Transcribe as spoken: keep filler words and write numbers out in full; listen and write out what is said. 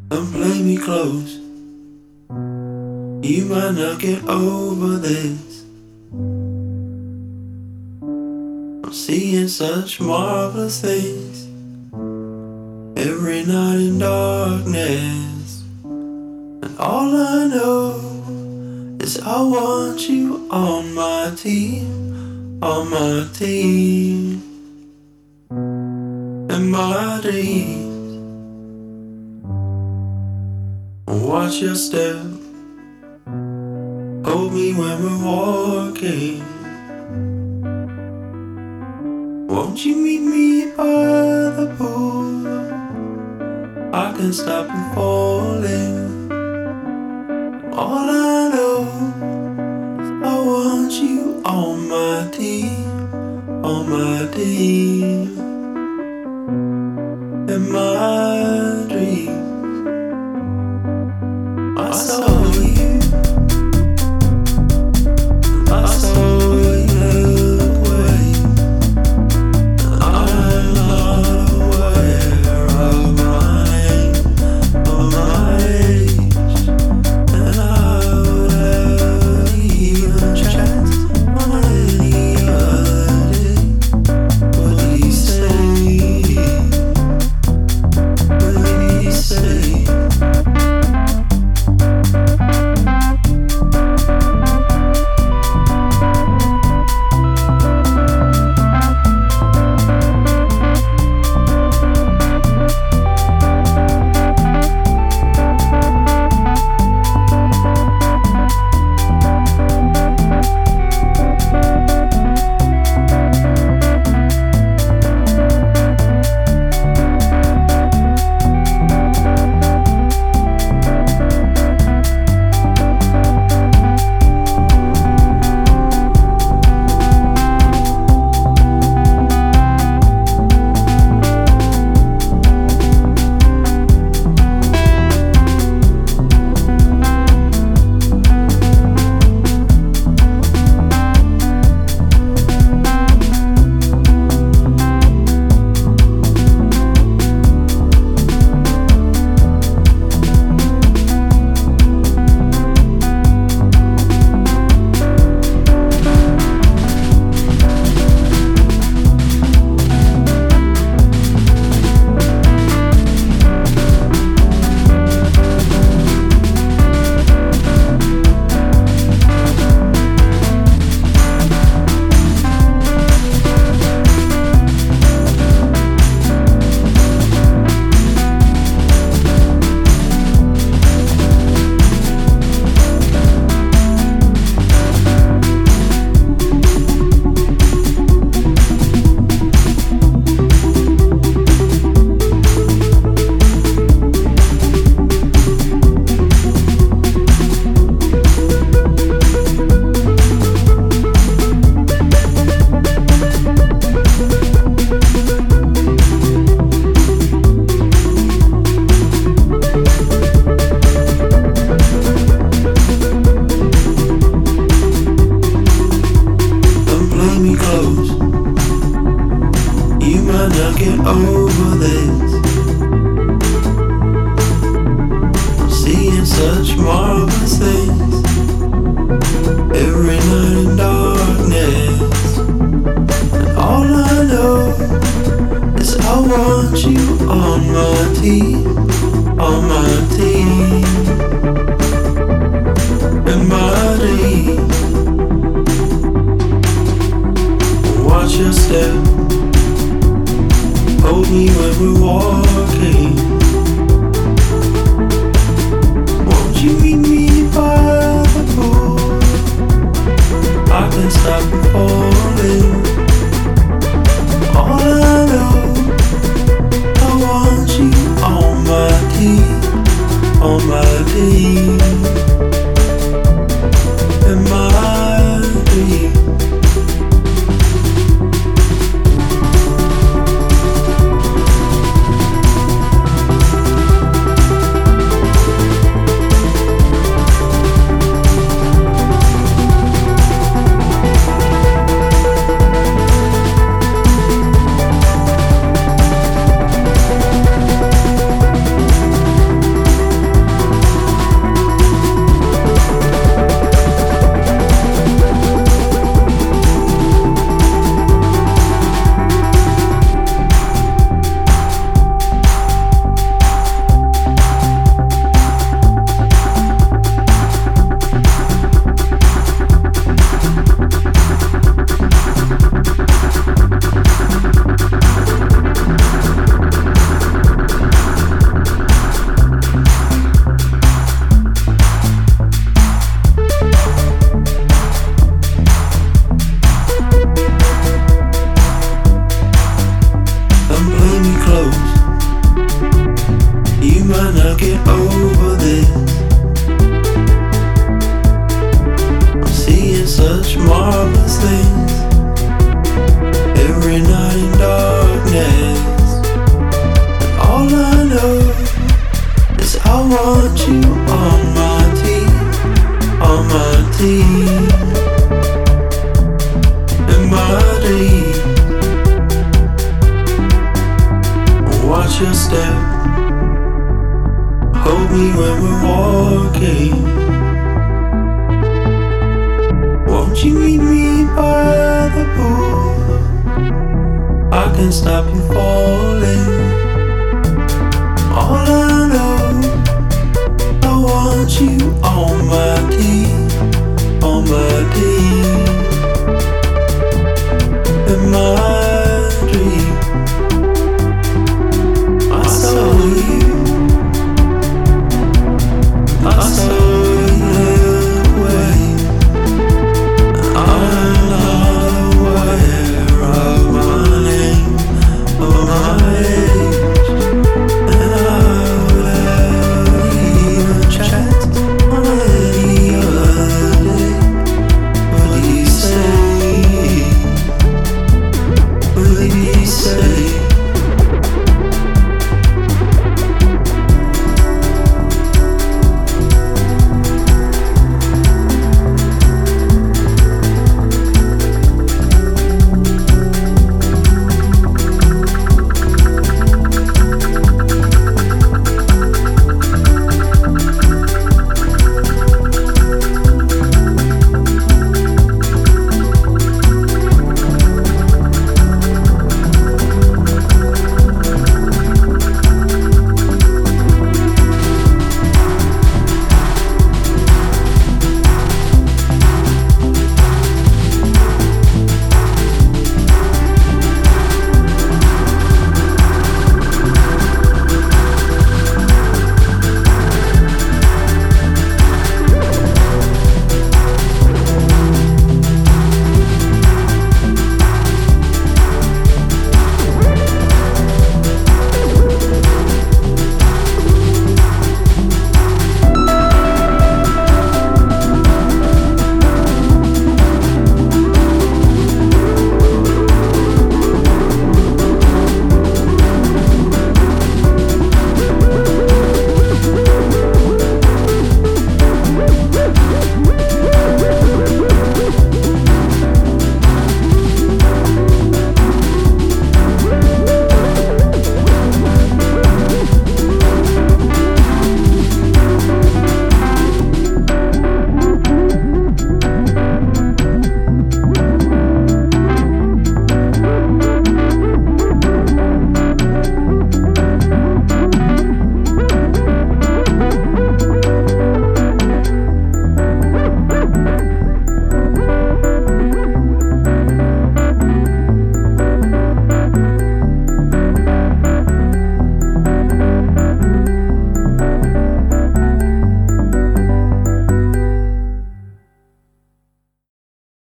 Don't play me close. You might not get over this. I'm seeing such marvelous things every night in darkness. And all I know is I want you on my team, on my team. And my dreams. Watch your step. Hold me when we're walking. Won't you meet me by the pool? I can stop from falling. All I know is I want you on my team, on my team. In my dreams I saw you, I saw you look away. I'm not aware of my name or my age, and I would have even chance on any other day. What do you say? get over this. I'm seeing such marvelous things every night in darkness. And all I know is I want you on my team, on my team, in my dreams. Watch your step, hold me when we're walking. Won't you meet me by the pool? I can stop you falling.